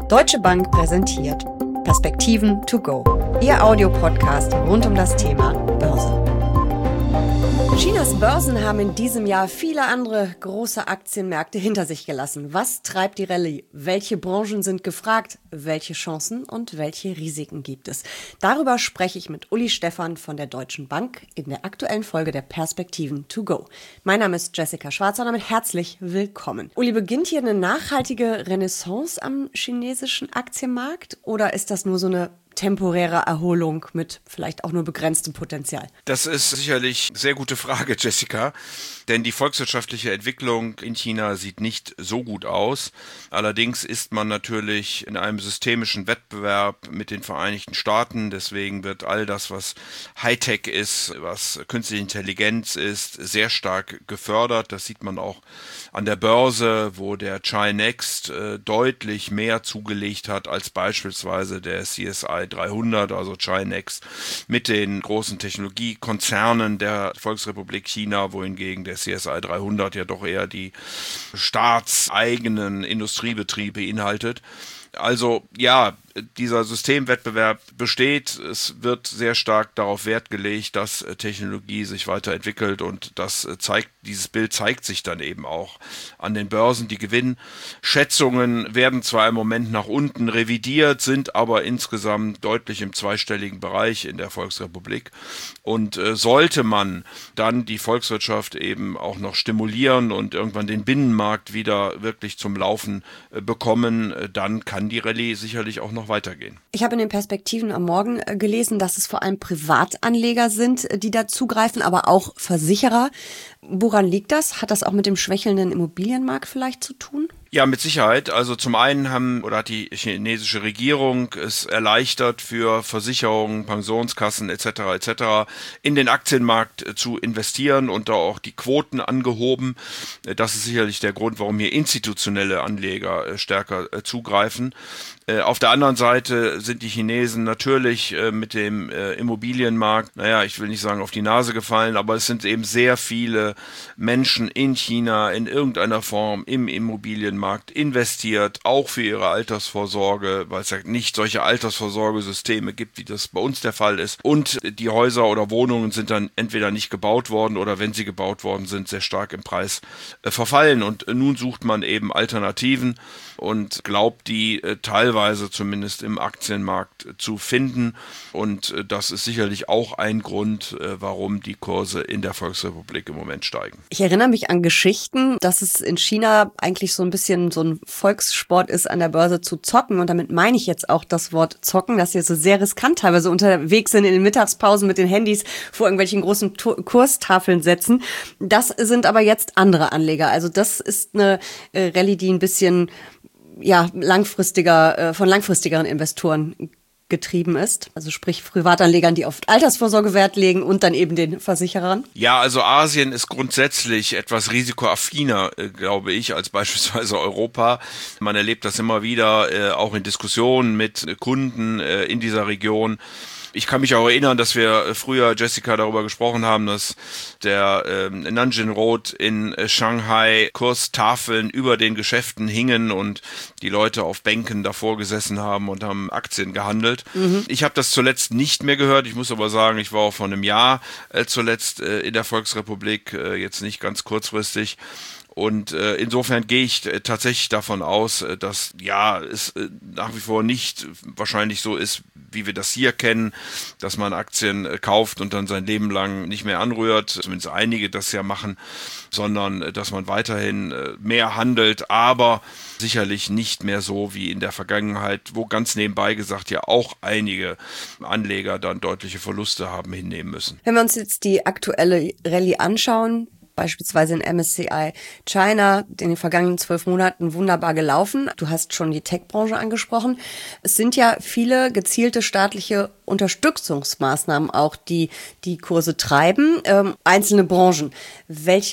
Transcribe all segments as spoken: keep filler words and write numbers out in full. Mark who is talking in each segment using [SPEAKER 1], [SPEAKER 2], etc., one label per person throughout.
[SPEAKER 1] Deutsche Bank präsentiert Perspektiven to go, Ihr Audiopodcast rund um das Thema Börse. Chinas Börsen haben in diesem Jahr viele andere große Aktienmärkte hinter sich gelassen. Was treibt die Rallye? Welche Branchen sind gefragt? Welche Chancen und welche Risiken gibt es? Darüber spreche ich mit Uli Stephan von der Deutschen Bank in der aktuellen Folge der Perspektiven to go. Mein Name ist Jessica Schwarzer und damit herzlich willkommen. Uli, beginnt hier eine nachhaltige Renaissance am chinesischen Aktienmarkt oder ist das nur so eine temporäre Erholung mit vielleicht auch nur begrenztem Potenzial?
[SPEAKER 2] Das ist sicherlich eine sehr gute Frage, Jessica, denn die volkswirtschaftliche Entwicklung in China sieht nicht so gut aus. Allerdings ist man natürlich in einem systemischen Wettbewerb mit den Vereinigten Staaten, deswegen wird all das, was Hightech ist, was künstliche Intelligenz ist, sehr stark gefördert. Das sieht man auch an der Börse, wo der Chi-Next äh, deutlich mehr zugelegt hat als beispielsweise der C S I dreihundert, also Chi-Next, mit den großen Technologiekonzernen der Volksrepublik China, wohingegen der C S I dreihundert ja doch eher die staatseigenen Industriebetriebe beinhaltet. Also ja, dieser Systemwettbewerb besteht. Es wird sehr stark darauf Wert gelegt, dass Technologie sich weiterentwickelt und das zeigt, dieses Bild zeigt sich dann eben auch an den Börsen. Die Gewinnschätzungen werden zwar im Moment nach unten revidiert, sind aber insgesamt deutlich im zweistelligen Bereich in der Volksrepublik. Und äh, sollte man dann die Volkswirtschaft eben auch noch stimulieren und irgendwann den Binnenmarkt wieder wirklich zum Laufen äh, bekommen, äh, dann kann die Rallye sicherlich auch noch weitergehen.
[SPEAKER 1] Ich habe in den Perspektiven am Morgen gelesen, dass es vor allem Privatanleger sind, die da zugreifen, aber auch Versicherer. Woran liegt das? Hat das auch mit dem schwächelnden Immobilienmarkt vielleicht zu tun?
[SPEAKER 2] Ja, mit Sicherheit. Also zum einen haben oder hat die chinesische Regierung es erleichtert, für Versicherungen, Pensionskassen et cetera et cetera in den Aktienmarkt zu investieren und da auch die Quoten angehoben. Das ist sicherlich der Grund, warum hier institutionelle Anleger stärker zugreifen. Auf der anderen Seite sind die Chinesen natürlich mit dem Immobilienmarkt, naja, ich will nicht sagen auf die Nase gefallen, aber es sind eben sehr viele Menschen in China in irgendeiner Form im Immobilienmarkt investiert, auch für ihre Altersvorsorge, weil es ja nicht solche Altersvorsorgesysteme gibt, wie das bei uns der Fall ist. Und die Häuser oder Wohnungen sind dann entweder nicht gebaut worden oder wenn sie gebaut worden sind, sehr stark im Preis äh, verfallen. Und äh, nun sucht man eben Alternativen und glaubt, die äh, teilweise zumindest im Aktienmarkt äh, zu finden. Und äh, das ist sicherlich auch ein Grund, äh, warum die Kurse in der Volksrepublik im Moment steigen.
[SPEAKER 1] Ich erinnere mich an Geschichten, dass es in China eigentlich so ein bisschen so ein Volkssport ist, an der Börse zu zocken. Und damit meine ich jetzt auch das Wort zocken, dass sie so sehr riskant teilweise unterwegs sind in den Mittagspausen mit den Handys vor irgendwelchen großen Tu- Kurstafeln setzen. Das sind aber jetzt andere Anleger. Also das ist eine äh, Rallye, die ein bisschen ja langfristiger, äh, von langfristigeren Investoren getrieben ist, also sprich Privatanlegern, die auf Altersvorsorge Wert legen und dann eben den Versicherern?
[SPEAKER 2] Ja, also Asien ist grundsätzlich etwas risikoaffiner, äh, glaube ich, als beispielsweise Europa. Man erlebt das immer wieder, äh, auch in Diskussionen mit äh, Kunden äh, in dieser Region. Ich kann mich auch erinnern, dass wir früher, Jessica, darüber gesprochen haben, dass der ähm, Nanjing Road in äh, Shanghai Kurstafeln über den Geschäften hingen und die Leute auf Bänken davor gesessen haben und haben Aktien gehandelt. Mhm. Ich habe das zuletzt nicht mehr gehört. Ich muss aber sagen, ich war auch vor einem Jahr äh, zuletzt äh, in der Volksrepublik, äh, jetzt nicht ganz kurzfristig. Und äh, insofern gehe ich äh, tatsächlich davon aus, äh, dass ja es äh, nach wie vor nicht wahrscheinlich so ist, wie wir das hier kennen, dass man Aktien äh, kauft und dann sein Leben lang nicht mehr anrührt, zumindest einige das ja machen, sondern äh, dass man weiterhin äh, mehr handelt, aber sicherlich nicht mehr so wie in der Vergangenheit, wo ganz nebenbei gesagt ja auch einige Anleger dann deutliche Verluste haben hinnehmen müssen.
[SPEAKER 1] Wenn wir uns jetzt die aktuelle Rallye anschauen, beispielsweise in M S C I China, in den vergangenen zwölf Monaten wunderbar gelaufen. Du hast schon die Tech-Branche angesprochen. Es sind ja viele gezielte staatliche Unterstützungsmaßnahmen auch, die die Kurse treiben. Ähm, einzelne Branchen. Welche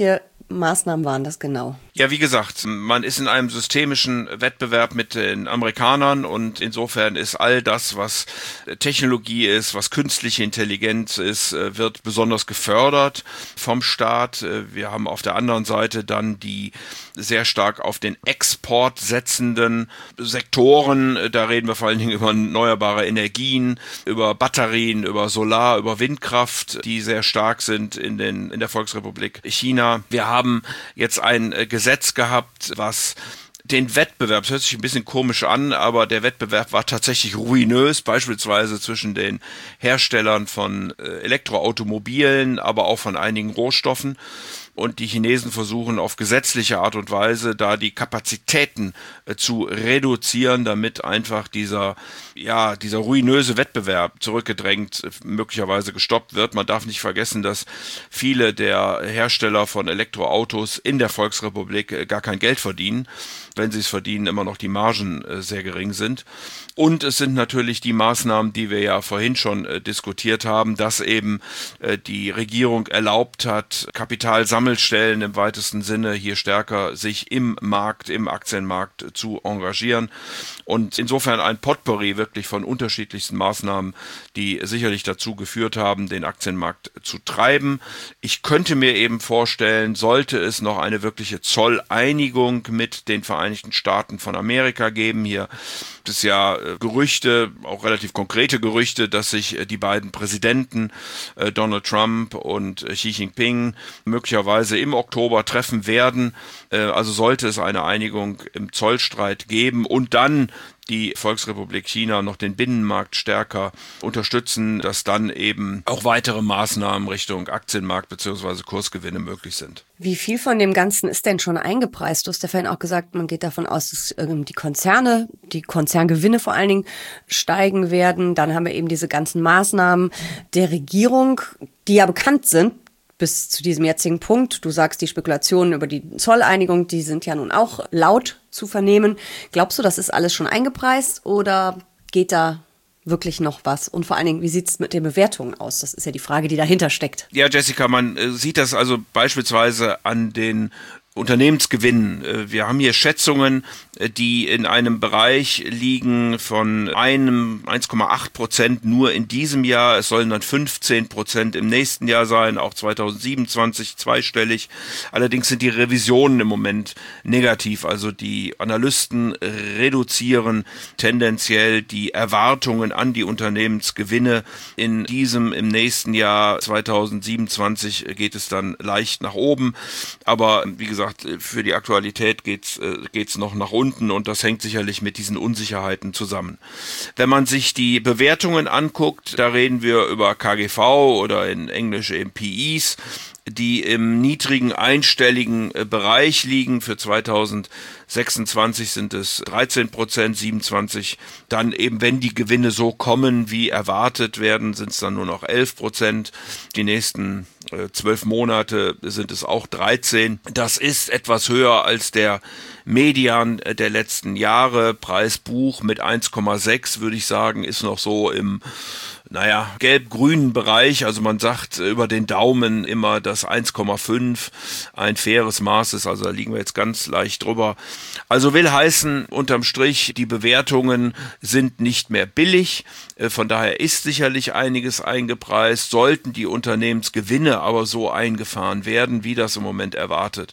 [SPEAKER 1] Maßnahmen waren das genau?
[SPEAKER 2] Ja, wie gesagt, man ist in einem systemischen Wettbewerb mit den Amerikanern und insofern ist all das, was Technologie ist, was künstliche Intelligenz ist, wird besonders gefördert vom Staat. Wir haben auf der anderen Seite dann die sehr stark auf den Export setzenden Sektoren. Da reden wir vor allen Dingen über erneuerbare Energien, über Batterien, über Solar, über Windkraft, die sehr stark sind in den, in der Volksrepublik China. Wir haben jetzt ein Gesetz gehabt, was den Wettbewerb, das hört sich ein bisschen komisch an, aber der Wettbewerb war tatsächlich ruinös, beispielsweise zwischen den Herstellern von Elektroautomobilen, aber auch von einigen Rohstoffen. Und die Chinesen versuchen auf gesetzliche Art und Weise da die Kapazitäten äh, zu reduzieren, damit einfach dieser, ja, dieser ruinöse Wettbewerb zurückgedrängt, äh, möglicherweise gestoppt wird. Man darf nicht vergessen, dass viele der Hersteller von Elektroautos in der Volksrepublik äh, gar kein Geld verdienen. Wenn sie es verdienen, immer noch die Margen äh, sehr gering sind. Und es sind natürlich die Maßnahmen, die wir ja vorhin schon äh, diskutiert haben, dass eben äh, die Regierung erlaubt hat, Kapitalsammelstellen im weitesten Sinne hier stärker sich im Markt, im Aktienmarkt zu engagieren. Und insofern ein Potpourri wirklich von unterschiedlichsten Maßnahmen, die sicherlich dazu geführt haben, den Aktienmarkt zu treiben. Ich könnte mir eben vorstellen, sollte es noch eine wirkliche Zolleinigung mit den Vereinigten Staaten von Amerika geben, hier gibt es ja äh, Gerüchte, auch relativ konkrete Gerüchte, dass sich äh, die beiden Präsidenten, äh, Donald Trump und äh, Xi Jinping, möglicherweise im Oktober treffen werden. Äh, also sollte es eine Einigung im Zollstreit geben und dann die Volksrepublik China noch den Binnenmarkt stärker unterstützen, dass dann eben auch weitere Maßnahmen Richtung Aktienmarkt bzw. Kursgewinne möglich sind.
[SPEAKER 1] Wie viel von dem Ganzen ist denn schon eingepreist? Du hast ja vorhin auch gesagt, man geht davon aus, dass die Konzerne, die Konzerngewinne vor allen Dingen steigen werden. Dann haben wir eben diese ganzen Maßnahmen der Regierung, die ja bekannt sind bis zu diesem jetzigen Punkt. Du sagst, die Spekulationen über die Zolleinigung, die sind ja nun auch laut zu vernehmen. Glaubst du, das ist alles schon eingepreist oder geht da wirklich noch was? Und vor allen Dingen, wie sieht es mit den Bewertungen aus? Das ist ja die Frage, die dahinter steckt.
[SPEAKER 2] Ja, Jessica, man äh, sieht das also beispielsweise an den Unternehmensgewinn. Wir haben hier Schätzungen, die in einem Bereich liegen von einem eins Komma acht Prozent nur in diesem Jahr. Es sollen dann fünfzehn Prozent im nächsten Jahr sein, auch zweitausendsiebenundzwanzig zweistellig. Allerdings sind die Revisionen im Moment negativ. Also die Analysten reduzieren tendenziell die Erwartungen an die Unternehmensgewinne. In diesem, im nächsten Jahr zweitausendsiebenundzwanzig geht es dann leicht nach oben. Aber wie gesagt, für die Aktualität geht's, äh, geht's noch nach unten und das hängt sicherlich mit diesen Unsicherheiten zusammen. Wenn man sich die Bewertungen anguckt, da reden wir über K G V oder in Englisch eben P Es, die im niedrigen einstelligen Bereich liegen. Für zweitausendsechsundzwanzig sind es dreizehn Prozent, siebenundzwanzig. Dann eben, wenn die Gewinne so kommen, wie erwartet werden, sind es dann nur noch elf Prozent. Die nächsten zwölf Monate sind es auch dreizehn. Das ist etwas höher als der Median der letzten Jahre. Preis-Buch mit eins Komma sechs, würde ich sagen, ist noch so im naja, gelb-grünen Bereich, also man sagt über den Daumen immer, dass eins Komma fünf ein faires Maß ist, also da liegen wir jetzt ganz leicht drüber. Also will heißen, unterm Strich, die Bewertungen sind nicht mehr billig, von daher ist sicherlich einiges eingepreist, sollten die Unternehmensgewinne aber so eingefahren werden, wie das im Moment erwartet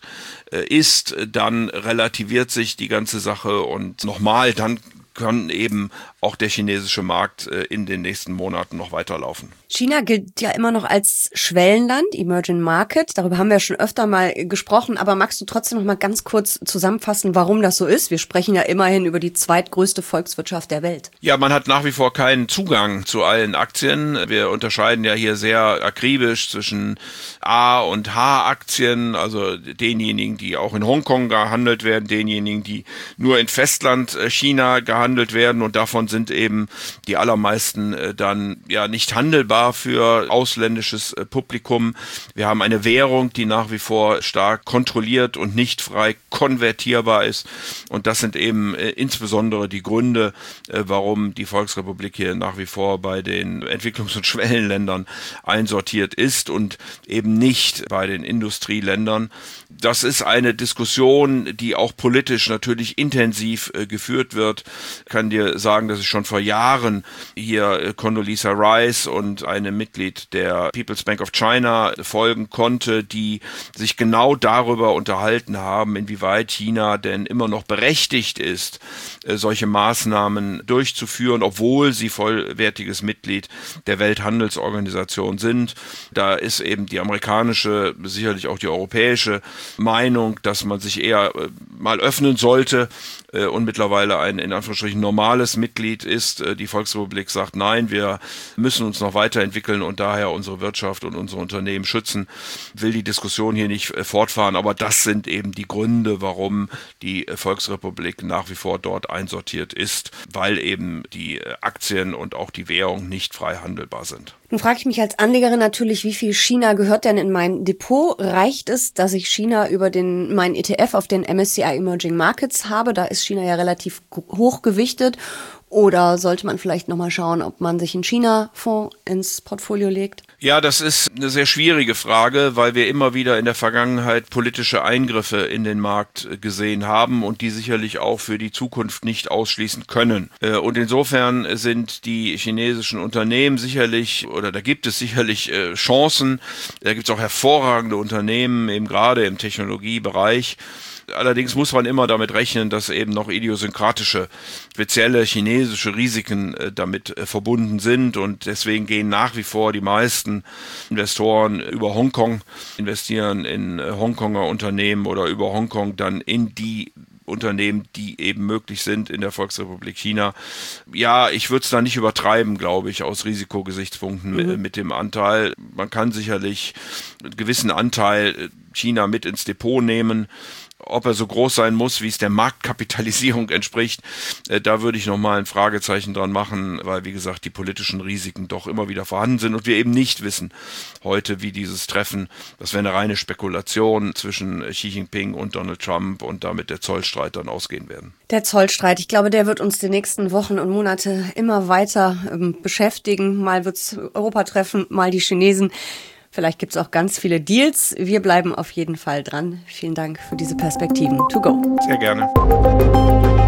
[SPEAKER 2] ist, dann relativiert sich die ganze Sache und nochmal, dann kann eben auch der chinesische Markt in den nächsten Monaten noch weiterlaufen.
[SPEAKER 1] China gilt ja immer noch als Schwellenland, Emerging Market. Darüber haben wir schon öfter mal gesprochen. Aber magst du trotzdem noch mal ganz kurz zusammenfassen, warum das so ist? Wir sprechen ja immerhin über die zweitgrößte Volkswirtschaft der Welt.
[SPEAKER 2] Ja, man hat nach wie vor keinen Zugang zu allen Aktien. Wir unterscheiden ja hier sehr akribisch zwischen A- und H-Aktien, also denjenigen, die auch in Hongkong gehandelt werden, denjenigen, die nur in Festland China gehandelt gehandelt werden und davon sind eben die allermeisten äh, dann ja nicht handelbar für ausländisches äh, Publikum. Wir haben eine Währung, die nach wie vor stark kontrolliert und nicht frei konvertierbar ist und das sind eben äh, insbesondere die Gründe, äh, warum die Volksrepublik hier nach wie vor bei den Entwicklungs- und Schwellenländern einsortiert ist und eben nicht bei den Industrieländern. Das ist eine Diskussion, die auch politisch natürlich intensiv äh, geführt wird. Ich kann dir sagen, dass ich schon vor Jahren hier äh, Condoleezza Rice und einem Mitglied der People's Bank of China folgen konnte, die sich genau darüber unterhalten haben, inwieweit China denn immer noch berechtigt ist, äh, solche Maßnahmen durchzuführen, obwohl sie vollwertiges Mitglied der Welthandelsorganisation sind. Da ist eben die amerikanische, sicherlich auch die europäische Meinung, dass man sich eher äh, mal öffnen sollte äh, und mittlerweile ein in Anführungsstrichen normales Mitglied ist. Äh, die Volksrepublik sagt, nein, wir müssen uns noch weiterentwickeln und daher unsere Wirtschaft und unsere Unternehmen schützen. Will die Diskussion hier nicht äh, fortfahren, aber das sind eben die Gründe, warum die äh, Volksrepublik nach wie vor dort einsortiert ist, weil eben die äh, Aktien und auch die Währung nicht frei handelbar sind.
[SPEAKER 1] Nun frage ich mich als Anlegerin natürlich, wie viel China gehört denn in mein Depot? Reicht es, dass ich China über den meinen E T F auf den M S C I Emerging Markets habe? Da ist China ja relativ hoch gewichtet. Oder sollte man vielleicht nochmal schauen, ob man sich einen China-Fonds ins Portfolio legt?
[SPEAKER 2] Ja, das ist eine sehr schwierige Frage, weil wir immer wieder in der Vergangenheit politische Eingriffe in den Markt gesehen haben und die sicherlich auch für die Zukunft nicht ausschließen können. Und insofern sind die chinesischen Unternehmen sicherlich, oder da gibt es sicherlich Chancen, da gibt es auch hervorragende Unternehmen, eben gerade im Technologiebereich. Allerdings muss man immer damit rechnen, dass eben noch idiosynkratische, spezielle chinesische Risiken äh, damit äh, verbunden sind und deswegen gehen nach wie vor die meisten Investoren über Hongkong, investieren in äh, Hongkonger Unternehmen oder über Hongkong dann in die Unternehmen, die eben möglich sind in der Volksrepublik China. Ja, ich würde es da nicht übertreiben, glaube ich, aus Risikogesichtspunkten mhm. mit, mit dem Anteil. Man kann sicherlich einen gewissen Anteil China mit ins Depot nehmen. Ob er so groß sein muss, wie es der Marktkapitalisierung entspricht, äh, da würde ich nochmal ein Fragezeichen dran machen, weil, wie gesagt, die politischen Risiken doch immer wieder vorhanden sind und wir eben nicht wissen heute, wie dieses Treffen, das wäre eine reine Spekulation zwischen Xi Jinping und Donald Trump und damit der Zollstreit dann ausgehen werden.
[SPEAKER 1] Der Zollstreit, ich glaube, der wird uns die nächsten Wochen und Monate immer weiter ähm, beschäftigen. Mal wird's Europa treffen, mal die Chinesen. Vielleicht gibt es auch ganz viele Deals. Wir bleiben auf jeden Fall dran. Vielen Dank für diese Perspektiven. To go.
[SPEAKER 2] Sehr gerne.